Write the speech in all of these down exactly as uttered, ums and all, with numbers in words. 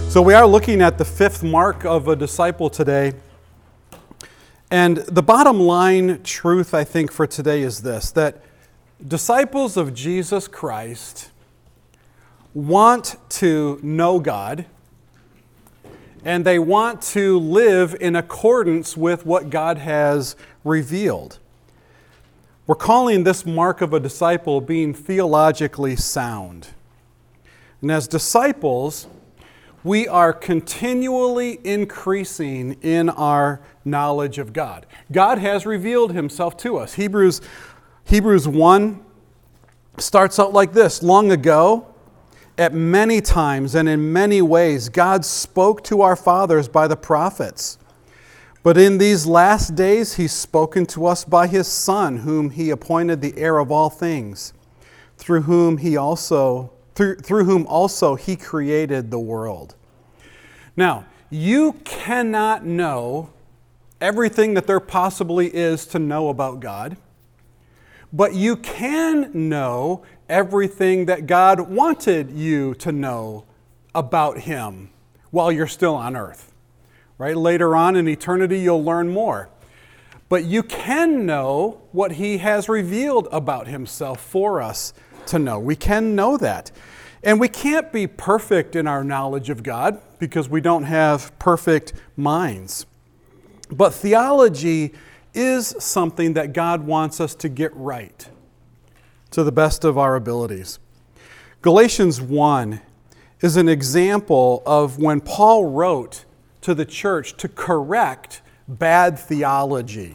So we are looking at the fifth mark of a disciple today. And the bottom line truth, I think, for today is this, that disciples of Jesus Christ want to know God, and they want to live in accordance with what God has revealed. We're calling this mark of a disciple being theologically sound. And as disciples, we are continually increasing in our knowledge of God. God has revealed himself to us. Hebrews, Hebrews one starts out like this. Long ago, at many times and in many ways, God spoke to our fathers by the prophets. But in these last days, he's spoken to us by his Son, whom he appointed the heir of all things, through whom he also Through, through whom also he created the world. Now, you cannot know everything that there possibly is to know about God, but you can know everything that God wanted you to know about him while you're still on earth. Right? Later on in eternity, you'll learn more. But you can know what he has revealed about himself for us to know. We can know that. And we can't be perfect in our knowledge of God because we don't have perfect minds. But theology is something that God wants us to get right to the best of our abilities. Galatians one is an example of when Paul wrote to the church to correct bad theology.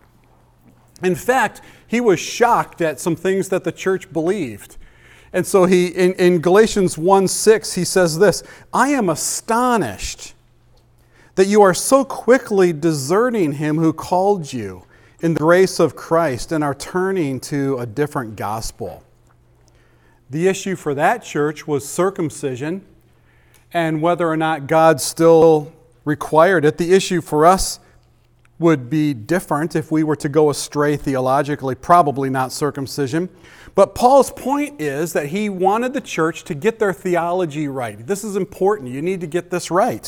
In fact, he was shocked at some things that the church believed. And so he, in, in Galatians one six, he says this, I am astonished that you are so quickly deserting him who called you in the grace of Christ and are turning to a different gospel. The issue for that church was circumcision and whether or not God still required it. The issue for us would be different if we were to go astray theologically, probably not circumcision. But Paul's point is that he wanted the church to get their theology right. This is important. You need to get this right.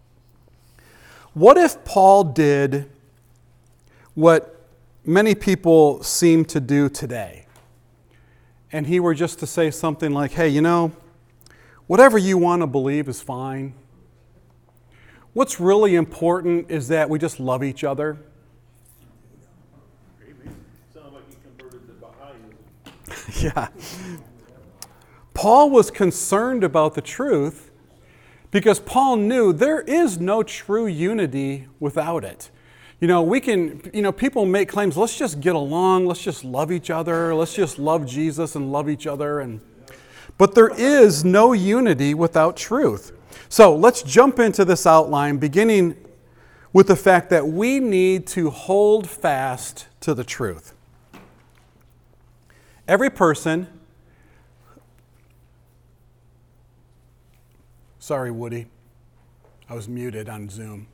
What if Paul did what many people seem to do today? And he were just to say something like, hey, you know, whatever you want to believe is fine. What's really important is that we just love each other. Sound like he converted to Baha'ism. Yeah. Paul was concerned about the truth because Paul knew there is no true unity without it. You know, we can, you know, people make claims, let's just get along, let's just love each other, let's just love Jesus and love each other. And but there is no unity without truth. So let's jump into this outline, beginning with the fact that we need to hold fast to the truth. Every person, sorry, Woody, I was muted on Zoom.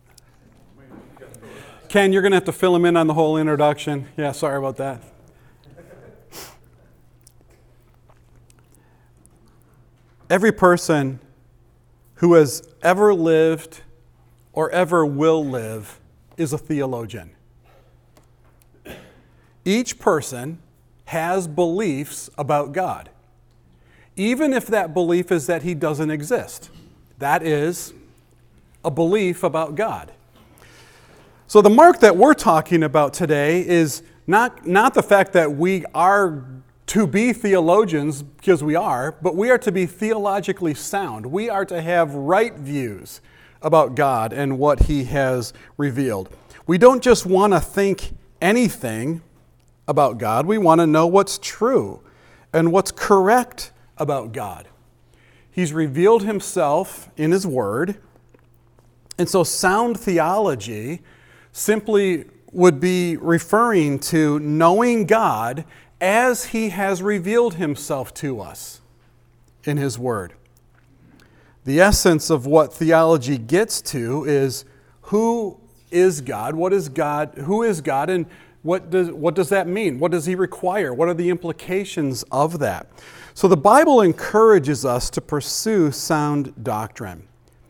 Ken, you're going to have to fill him in on the whole introduction. Yeah, sorry about that. Every person who has ever lived or ever will live is a theologian. Each person has beliefs about God, even if that belief is that he doesn't exist. That is a belief about God. So the mark that we're talking about today is not, not the fact that we are to be theologians, because we are, but we are to be theologically sound. We are to have right views about God and what he has revealed. We don't just want to think anything about God. We want to know what's true and what's correct about God. He's revealed himself in his word. And so sound theology simply would be referring to knowing God as he has revealed himself to us in his word. The essence of what theology gets to is who is God, what is God, who is God, and what does, what does that mean? What does he require? What are the implications of that? So the Bible encourages us to pursue sound doctrine.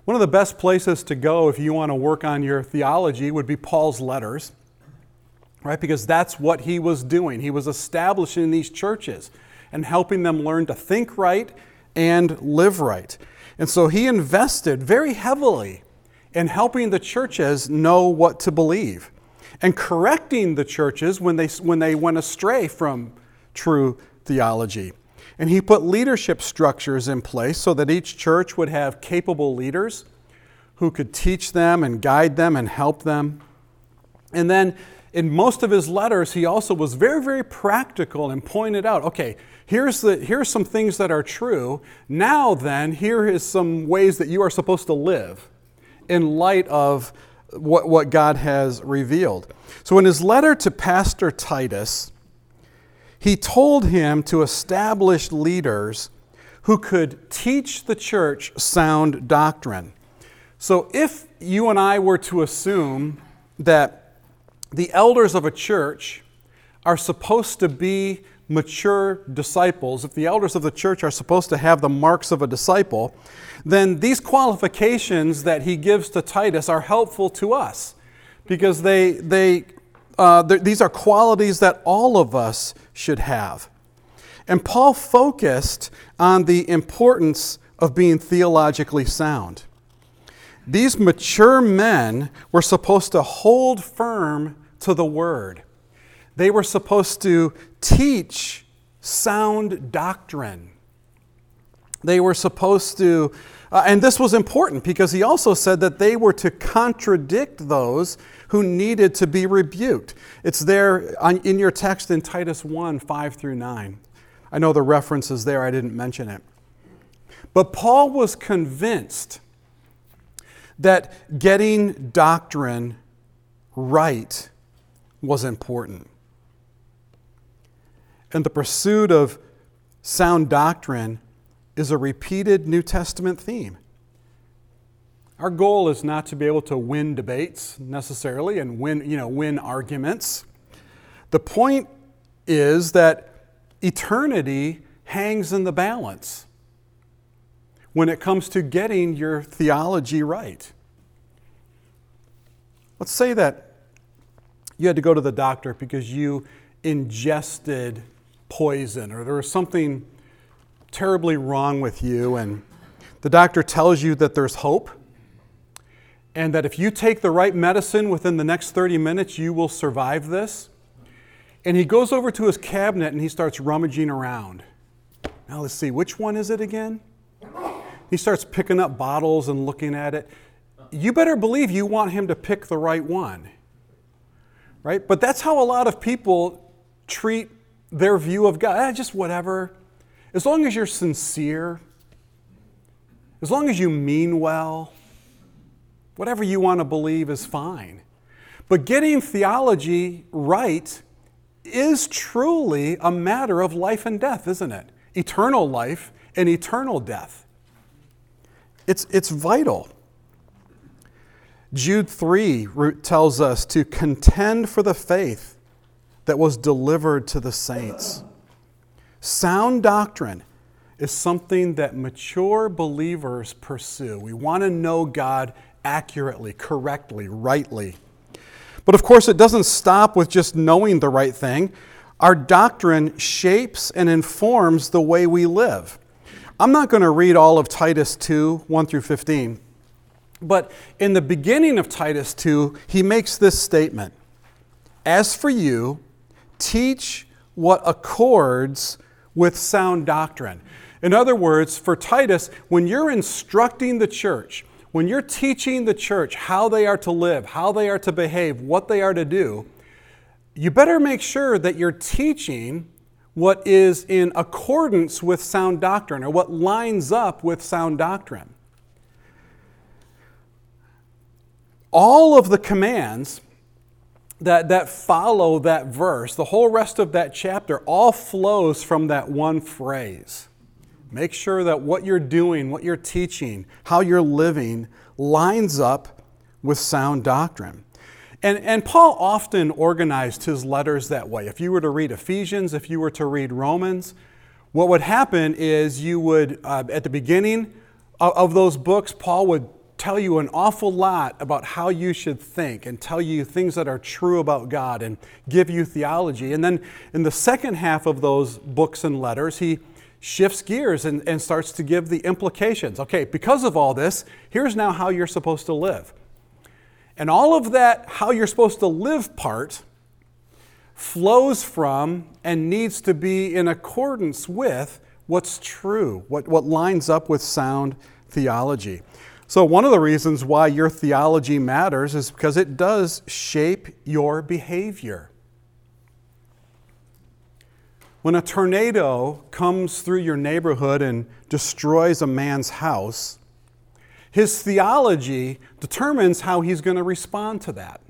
One of the best places to go if you want to work on your theology would be Paul's letters, right? Because that's what he was doing. He was establishing these churches and helping them learn to think right and live right. And so he invested very heavily in helping the churches know what to believe and correcting the churches when they, when they went astray from true theology. And he put leadership structures in place so that each church would have capable leaders who could teach them and guide them and help them. And then in most of his letters, he also was very, very practical and pointed out, okay, here's the here's some things that are true. Now then, here is some ways that you are supposed to live in light of what, what God has revealed. So in his letter to Pastor Titus, he told him to establish leaders who could teach the church sound doctrine. So if you and I were to assume that the elders of a church are supposed to be mature disciples, if the elders of the church are supposed to have the marks of a disciple, then these qualifications that he gives to Titus are helpful to us because they they uh, these are qualities that all of us should have. And Paul focused on the importance of being theologically sound. These mature men were supposed to hold firm to the word. They were supposed to teach sound doctrine. They were supposed to, uh, and this was important because he also said that they were to contradict those who needed to be rebuked. It's there on, in your text in Titus one, five through nine. I know the reference is there, I didn't mention it. But Paul was convinced that getting doctrine right was important. And the pursuit of sound doctrine is a repeated New Testament theme. Our goal is not to be able to win debates necessarily and win, you know, win arguments. The point is that eternity hangs in the balance when it comes to getting your theology right. Let's say that you had to go to the doctor because you ingested poison or there was something terribly wrong with you, and the doctor tells you that there's hope and that if you take the right medicine within the next thirty minutes, you will survive this. And he goes over to his cabinet and he starts rummaging around. Now let's see, which one is it again? He starts picking up bottles and looking at it. You better believe you want him to pick the right one, right? But that's how a lot of people treat their view of God. Eh, just whatever. As long as you're sincere, as long as you mean well, whatever you want to believe is fine. But getting theology right is truly a matter of life and death, isn't it? Eternal life and eternal death. It's, it's vital. Jude three tells us to contend for the faith that was delivered to the saints. Sound doctrine is something that mature believers pursue. We want to know God accurately, correctly, rightly. But of course, it doesn't stop with just knowing the right thing. Our doctrine shapes and informs the way we live. I'm not going to read all of Titus two, one through fifteen. But in the beginning of Titus two, he makes this statement. As for you, teach what accords with sound doctrine. In other words, for Titus, when you're instructing the church, when you're teaching the church how they are to live, how they are to behave, what they are to do, you better make sure that you're teaching what is in accordance with sound doctrine or what lines up with sound doctrine. All of the commands that, that follow that verse, the whole rest of that chapter, all flows from that one phrase. Make sure that what you're doing, what you're teaching, how you're living lines up with sound doctrine. And, and Paul often organized his letters that way. If you were to read Ephesians, if you were to read Romans, what would happen is you would, uh, at the beginning of, of those books, Paul would tell you an awful lot about how you should think and tell you things that are true about God and give you theology. And then in the second half of those books and letters, he shifts gears and, and starts to give the implications. Okay, because of all this, here's now how you're supposed to live. And all of that how you're supposed to live part flows from and needs to be in accordance with what's true, what, what lines up with sound theology. So one of the reasons why your theology matters is because it does shape your behavior. When a tornado comes through your neighborhood and destroys a man's house, his theology determines how he's going to respond to that.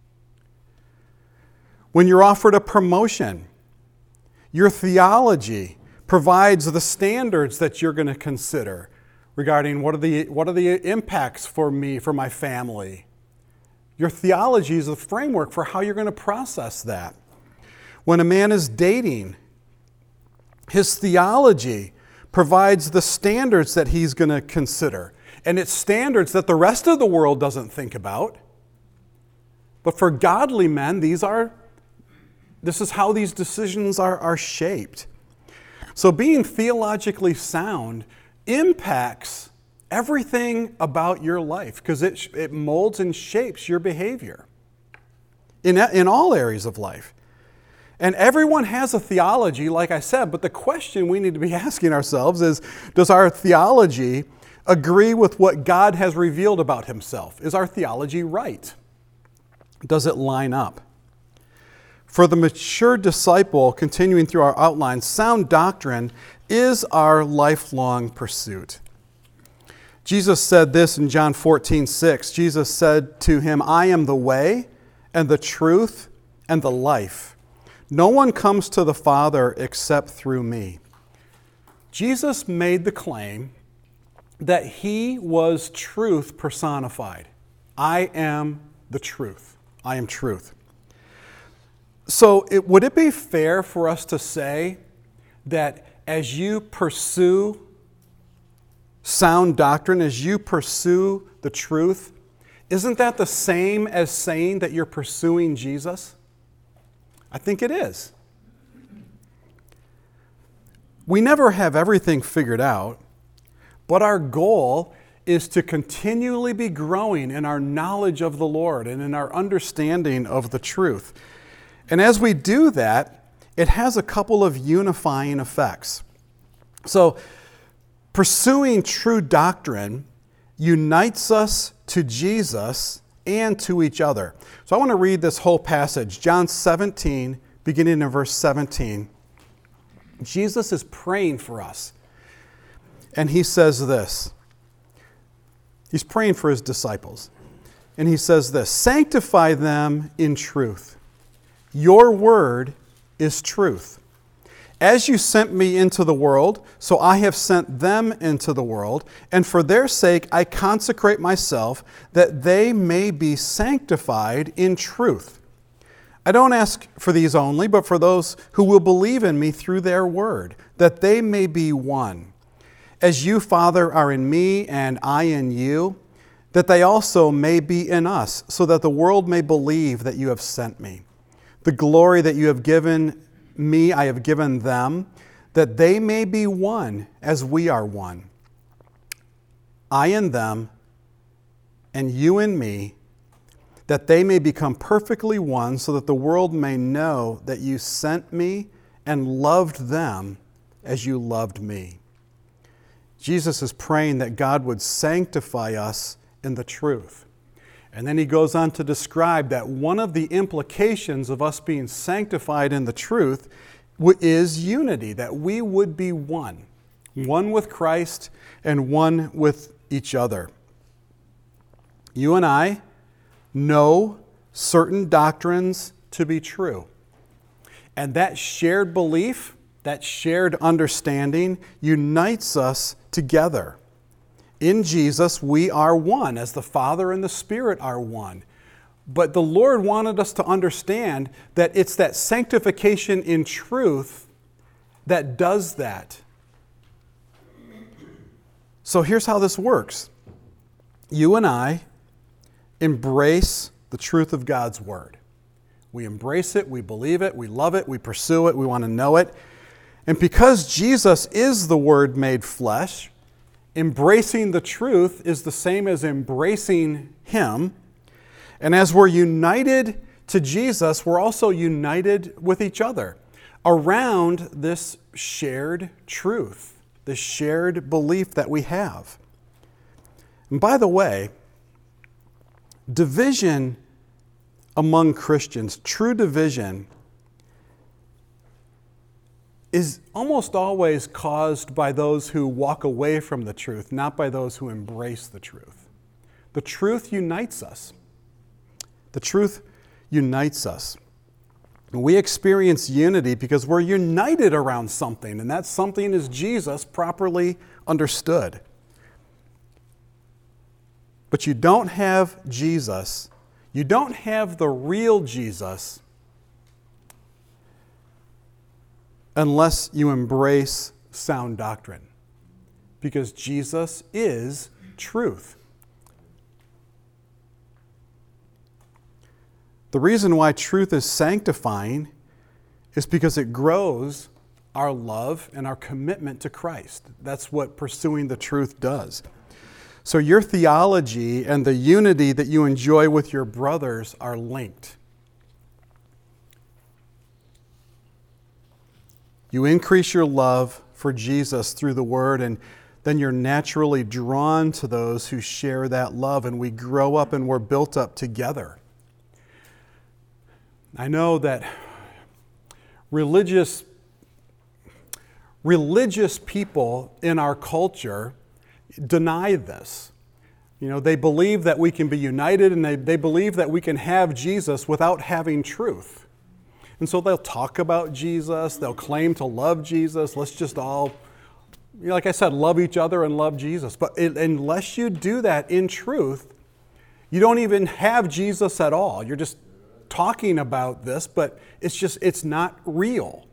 When you're offered a promotion, your theology provides the standards that you're going to consider regarding what are the what are the impacts for me, for my family. Your theology is the framework for how you're going to process that. When a man is dating, his theology provides the standards that he's going to consider. And it's standards that the rest of the world doesn't think about. But for godly men, these are this is how these decisions are, are shaped. So being theologically sound impacts everything about your life because it, it molds and shapes your behavior in, in all areas of life. And everyone has a theology, like I said, but the question we need to be asking ourselves is, does our theology agree with what God has revealed about himself? Is our theology right? Does it line up? For the mature disciple, continuing through our outline, sound doctrine is our lifelong pursuit. Jesus said this in John fourteen six. Jesus said to him, I am the way and the truth and the life. No one comes to the Father except through me. Jesus made the claim that he was truth personified. I am the truth. I am truth. So it, would it be fair for us to say that as you pursue sound doctrine, as you pursue the truth, isn't that the same as saying that you're pursuing Jesus? I think it is. We never have everything figured out, but our goal is to continually be growing in our knowledge of the Lord and in our understanding of the truth. And as we do that, it has a couple of unifying effects. So, pursuing true doctrine unites us to Jesus and to each other. So I want to read this whole passage, John seventeen, beginning in verse seventeen. Jesus is praying for us. And he says this. He's praying for his disciples. And he says this, sanctify them in truth. Your word is truth. As you sent me into the world, so I have sent them into the world, and for their sake I consecrate myself, that they may be sanctified in truth. I don't ask for these only, but for those who will believe in me through their word, that they may be one. As you, Father, are in me and I in you, that they also may be in us, so that the world may believe that you have sent me. The glory that you have given me, I have given them, that they may be one as we are one. I in them, and you in me, that they may become perfectly one, so that the world may know that you sent me and loved them as you loved me. Jesus is praying that God would sanctify us in the truth. And then he goes on to describe that one of the implications of us being sanctified in the truth is unity, that we would be one, one with Christ and one with each other. You and I know certain doctrines to be true. And that shared belief, that shared understanding unites us together. In Jesus, we are one, as the Father and the Spirit are one. But the Lord wanted us to understand that it's that sanctification in truth that does that. So here's how this works. you and I embrace the truth of God's Word. We embrace it, we believe it, we love it, we pursue it, we want to know it. And because Jesus is the Word made flesh, embracing the truth is the same as embracing Him. And as we're united to Jesus, we're also united with each other around this shared truth, this shared belief that we have. And by the way, division among Christians, true division, is almost always caused by those who walk away from the truth, not by those who embrace the truth. The truth unites us. The truth unites us. And we experience unity because we're united around something, and that something is Jesus properly understood. But you don't have Jesus, you don't have the real Jesus unless you embrace sound doctrine. Because Jesus is truth. The reason why truth is sanctifying is because it grows our love and our commitment to Christ. That's what pursuing the truth does. So your theology and the unity that you enjoy with your brothers are linked. You increase your love for Jesus through the Word, and then you're naturally drawn to those who share that love, and we grow up and we're built up together. I know that religious, religious people in our culture deny this. You know, they believe that we can be united, and they, they believe that we can have Jesus without having truth. And so they'll talk about Jesus, they'll claim to love Jesus. Let's just all, you know, like I said, love each other and love Jesus. But it, unless you do that in truth, you don't even have Jesus at all. You're just talking about this, but it's just, it's not real.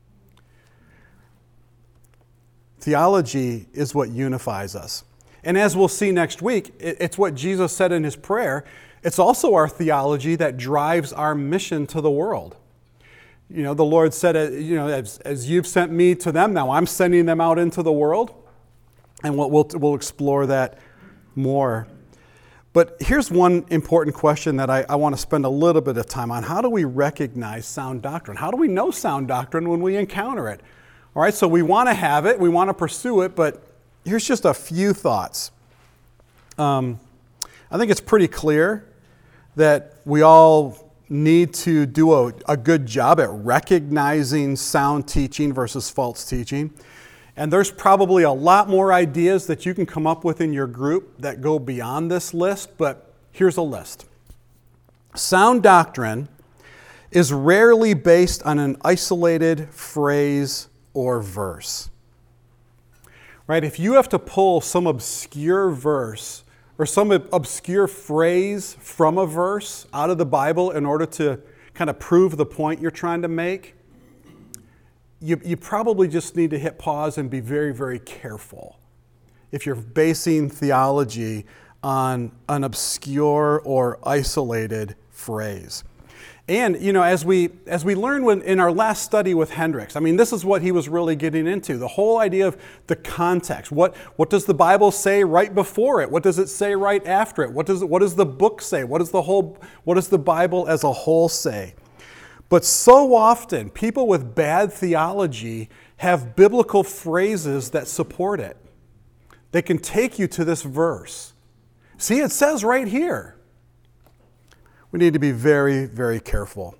Theology is what unifies us. And as we'll see next week, it's what Jesus said in his prayer. It's also our theology that drives our mission to the world. You know, the Lord said, you know, as, as you've sent me to them, now I'm sending them out into the world. And we'll, we'll, we'll explore that more. But here's one important question that I, I want to spend a little bit of time on. How do we recognize sound doctrine? How do we know sound doctrine when we encounter it? All right, so we want to have it, we want to pursue it, but here's just a few thoughts. Um, I think it's pretty clear that we all need to do a, a good job at recognizing sound teaching versus false teaching. And there's probably a lot more ideas that you can come up with in your group that go beyond this list, but here's a list. Sound doctrine is rarely based on an isolated phrase or verse. Right? If you have to pull some obscure verse or some obscure phrase from a verse out of the Bible in order to kind of prove the point you're trying to make, You, you probably just need to hit pause and be very, very careful if you're basing theology on an obscure or isolated phrase. And, you know, as we as we learned when, in our last study with Hendricks, I mean, this is what he was really getting into, the whole idea of the context. What, what does the Bible say right before it? What does it say right after it? What does, what does the book say? What does the whole, what does the Bible as a whole say? But so often, people with bad theology have biblical phrases that support it. They can take you to this verse. See, it says right here. We need to be very, very careful.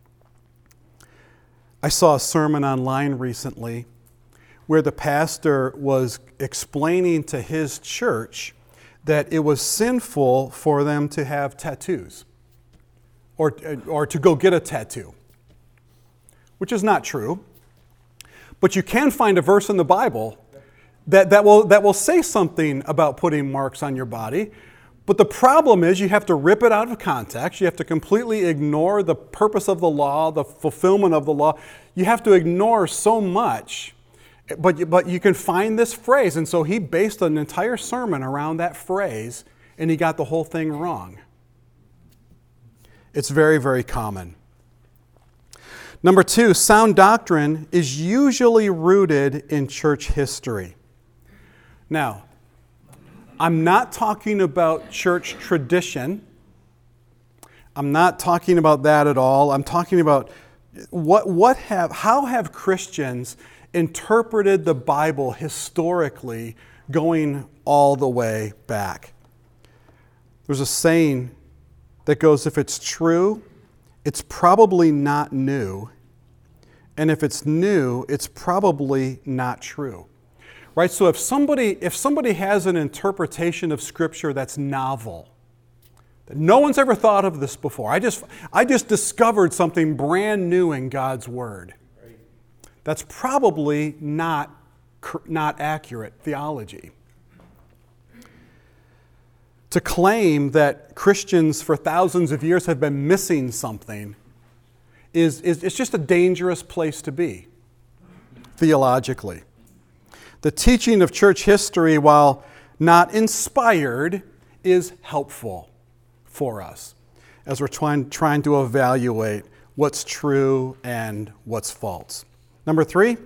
I saw a sermon online recently where the pastor was explaining to his church that it was sinful for them to have tattoos or, or to go get a tattoo, which is not true. But you can find a verse in the Bible that, that, will, that will say something about putting marks on your body. But the problem is you have to rip it out of context. You have to completely ignore the purpose of the law, the fulfillment of the law. You have to ignore so much. But you, but you can find this phrase. And so he based an entire sermon around that phrase and he got the whole thing wrong. It's very, very common. Number two, sound doctrine is usually rooted in church history. Now, I'm not talking about church tradition. I'm not talking about that at all. I'm talking about what, what have, how have Christians interpreted the Bible historically going all the way back? There's a saying that goes, if it's true, it's probably not new. And if it's new, it's probably not true. Right? So if somebody, if somebody has an interpretation of Scripture that's novel, that no one's ever thought of this before, I just, I just discovered something brand new in God's Word. Right. That's probably not, not accurate theology. To claim that Christians for thousands of years have been missing something is, is it's just a dangerous place to be, theologically. The teaching of church history, while not inspired, is helpful for us as we're trying, trying to evaluate what's true and what's false. Number three,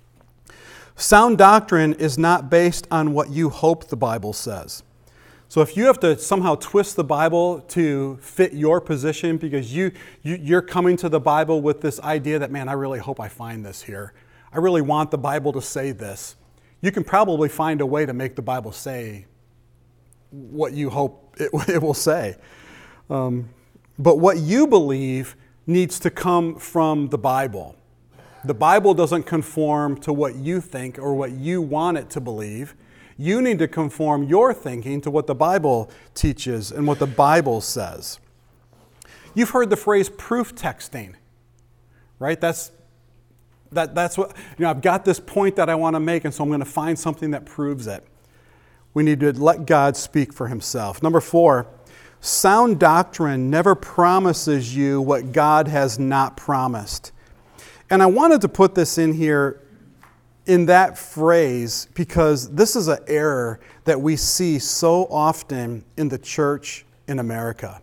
sound doctrine is not based on what you hope the Bible says. So if you have to somehow twist the Bible to fit your position because you, you, you're coming to the Bible with this idea that, man, I really hope I find this here. I really want the Bible to say this. You can probably find a way to make the Bible say what you hope it, it will say. Um, but what you believe needs to come from the Bible. The Bible doesn't conform to what you think or what you want it to believe. You need to conform your thinking to what the Bible teaches and what the Bible says. You've heard the phrase proof texting, right? That's that that's what, you know, I've got this point that I want to make, and so I'm going to find something that proves it. We need to let God speak for himself. Number four, sound doctrine never promises you what God has not promised. And I wanted to put this in here in that phrase because this is an error that we see so often in the church in America.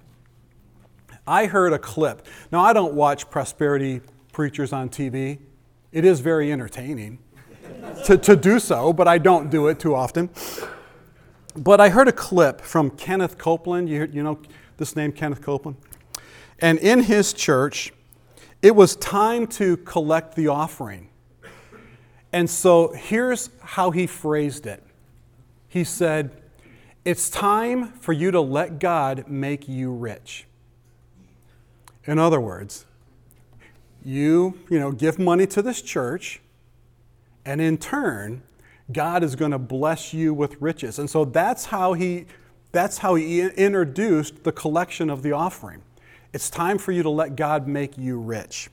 I heard a clip. Now, I don't watch prosperity preachers on T V. It is very entertaining to, to do so, but I don't do it too often. But I heard a clip from Kenneth Copeland. You, you know this name, Kenneth Copeland? And in his church, it was time to collect the offering. And so here's how he phrased it. He said, it's time for you to let God make you rich. In other words, you, you know, give money to this church, and in turn, God is going to bless you with riches. And so that's how he, that's how he introduced the collection of the offering. It's time for you to let God make you rich.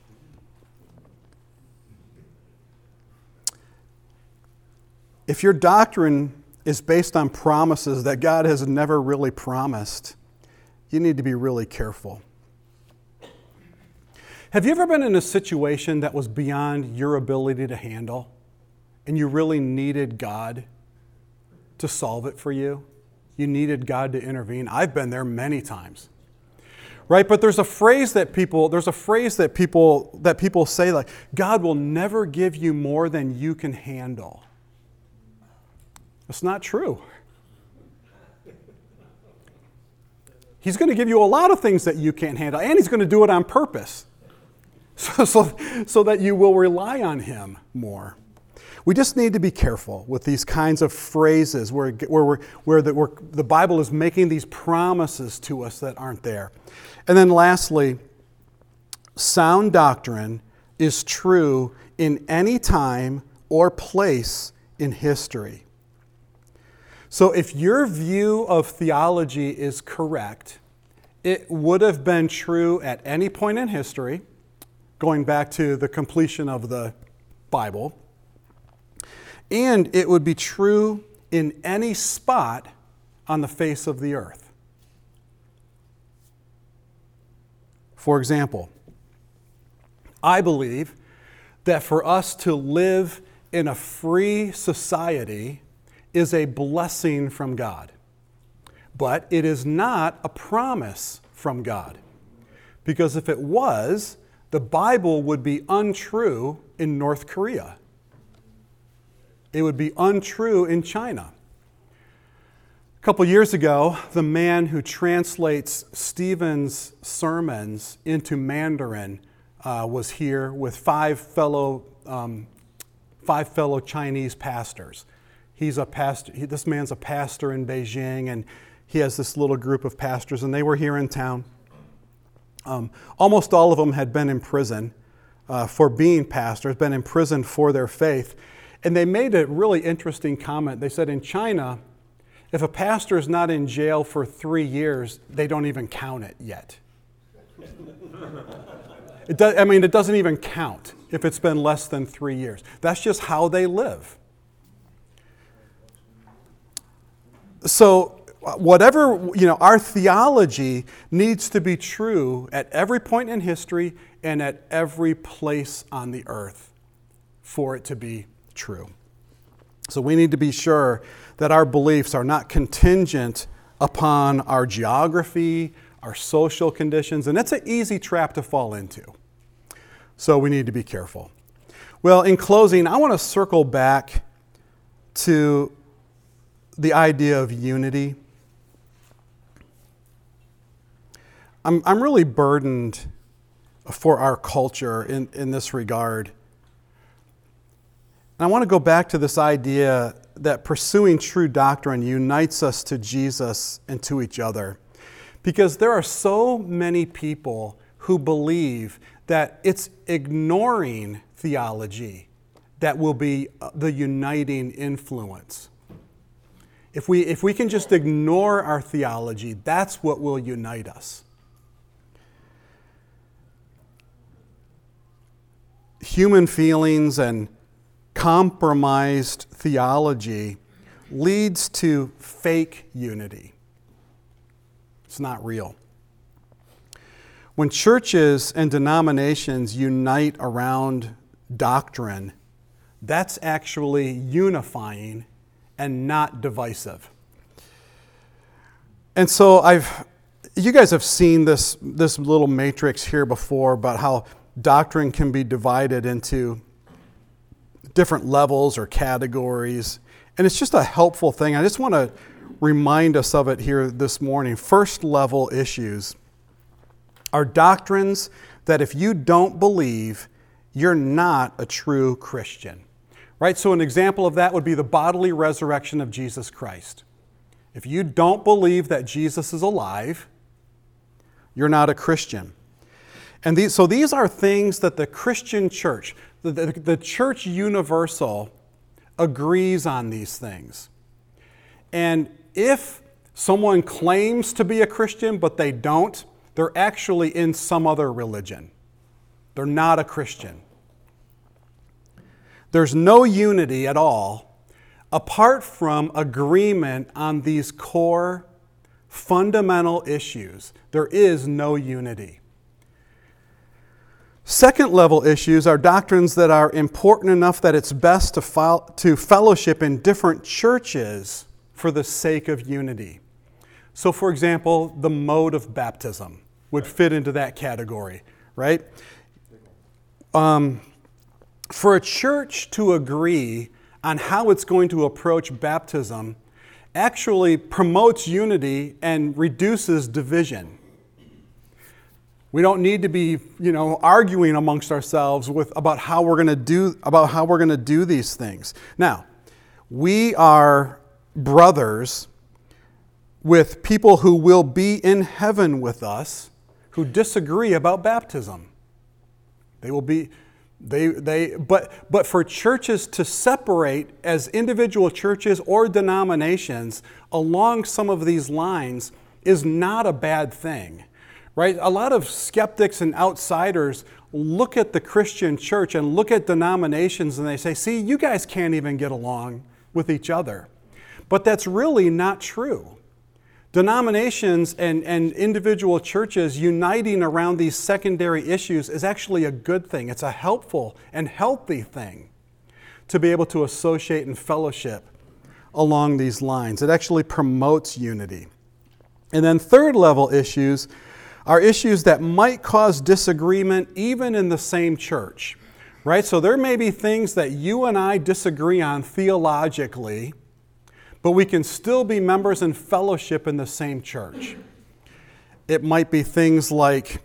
If your doctrine is based on promises that God has never really promised, you need to be really careful. Have you ever been in a situation that was beyond your ability to handle, and you really needed God to solve it for you? You needed God to intervene. I've been there many times. Right? But there's a phrase that people, there's a phrase that people, that people say, like, God will never give you more than you can handle. It's not true. He's going to give you a lot of things that you can't handle, and he's going to do it on purpose so, so, so that you will rely on him more. We just need to be careful with these kinds of phrases where, where, we're, where, the, where the Bible is making these promises to us that aren't there. And then lastly, sound doctrine is true in any time or place in history. So if your view of theology is correct, it would have been true at any point in history, going back to the completion of the Bible, and it would be true in any spot on the face of the earth. For example, I believe that for us to live in a free society is a blessing from God. but it is not a promise from God. Because if it was, the Bible would be untrue in North Korea. It would be untrue in China. A couple years ago, the man who translates Stephen's sermons into Mandarin uh, was here with five fellow um, five fellow Chinese pastors. He's a pastor. He, this man's a pastor in Beijing, and he has this little group of pastors, and they were here in town. Um, almost all of them had been in prison uh, for being pastors, been in prison for their faith, and they made a really interesting comment. They said in China, if a pastor is not in jail for three years, they don't even count it yet. It does, I mean, it doesn't even count if it's been less than three years. That's just how they live. So whatever, you know, our theology needs to be true at every point in history and at every place on the earth for it to be true. So we need to be sure that our beliefs are not contingent upon our geography, our social conditions, and it's an easy trap to fall into. So we need to be careful. Well, in closing, I want to circle back to the idea of unity. I'm, I'm really burdened for our culture in, in this regard. And I want to go back to this idea that pursuing true doctrine unites us to Jesus and to each other. Because there are so many people who believe that it's ignoring theology that will be the uniting influence. If we, if we can just ignore our theology, that's what will unite us. Human feelings and compromised theology leads to fake unity. It's not real. When churches and denominations unite around doctrine, that's actually unifying and not divisive. And so I've, you guys have seen this, this little matrix here before about how doctrine can be divided into different levels or categories. And it's just a helpful thing. I just want to remind us of it here this morning. First level issues are doctrines that if you don't believe, you're not a true Christian. Right? So an example of that would be the bodily resurrection of Jesus Christ. If you don't believe that Jesus is alive, you're not a Christian. And these, so these are things that the Christian church, the, the, the church universal, agrees on these things. And if someone claims to be a Christian but they don't, they're actually in some other religion. They're not a Christian. There's no unity at all apart from agreement on these core fundamental issues. There is no unity. Second level issues are doctrines that are important enough that it's best to, fo- to fellowship in different churches for the sake of unity. So, for example, the mode of baptism would fit into that category, right? Um, for a church to agree on how it's going to approach baptism actually promotes unity and reduces division. We don't need to be, you know, arguing amongst ourselves with about how we're going to do about how we're going to do these things. Now, we are brothers with people who will be in heaven with us who disagree about baptism. They will be they they but but for churches to separate as individual churches or denominations along some of these lines is not a bad thing. Right? A lot of skeptics and outsiders look at the Christian church and look at denominations and they say, see, you guys can't even get along with each other. But that's really not true. Denominations and, and individual churches uniting around these secondary issues is actually a good thing. It's a helpful and healthy thing to be able to associate and fellowship along these lines. It actually promotes unity. And then third level issues are issues that might cause disagreement even in the same church, right? So there may be things that you and I disagree on theologically, but we can still be members in fellowship in the same church. It might be things like,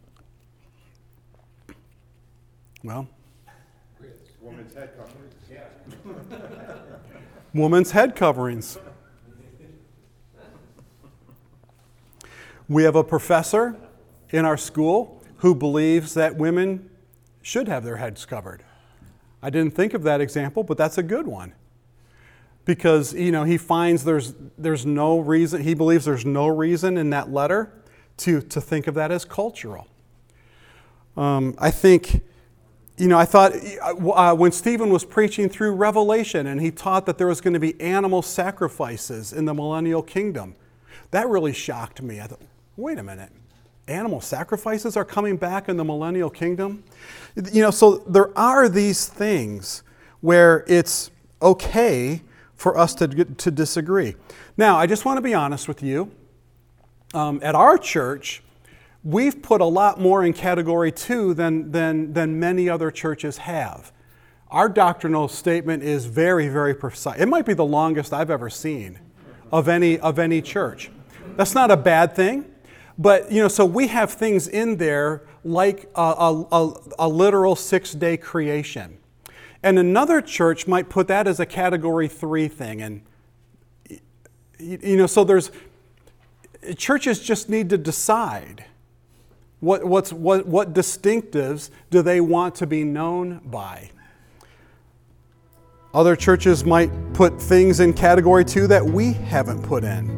well, Women's head coverings. Yeah. women's head coverings. We have a professor in our school who believes that women should have their heads covered. I didn't think of that example, but that's a good one. Because, you know, he finds there's there's no reason, he believes there's no reason in that letter to, to think of that as cultural. Um, I think, you know, I thought uh, when Stephen was preaching through Revelation and he taught that there was going to be animal sacrifices in the millennial kingdom, that really shocked me. I thought, wait a minute, animal sacrifices are coming back in the millennial kingdom? You know, so there are these things where it's okay for us to, to disagree. Now, I just want to be honest with you. Um, at our church, we've put a lot more in category two than, than, than many other churches have. Our doctrinal statement is very, very precise. It might be the longest I've ever seen of any, of any church. That's not a bad thing, but you know, so we have things in there like a, a, a, a literal six-day creation. And another church might put that as a category three thing. And you know, so there's churches just need to decide what what's what what distinctives do they want to be known by. Other churches might put things in category two that we haven't put in.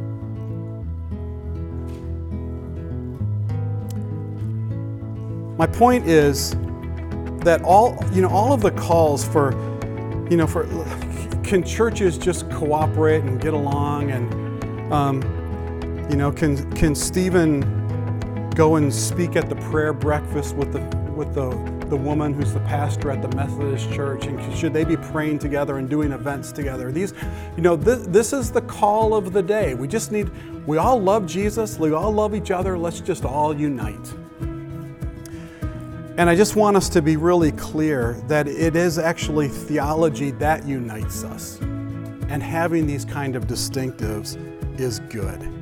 My point is that all, you know, all of the calls for, you know, for, can churches just cooperate and get along, and, um, you know, can can Stephen go and speak at the prayer breakfast with the with the the woman who's the pastor at the Methodist church, and should they be praying together and doing events together? These, you know, this, this is the call of the day. We just need, we all love Jesus, we all love each other, let's just all unite. And I just want us to be really clear that it is actually theology that unites us. And having these kind of distinctives is good.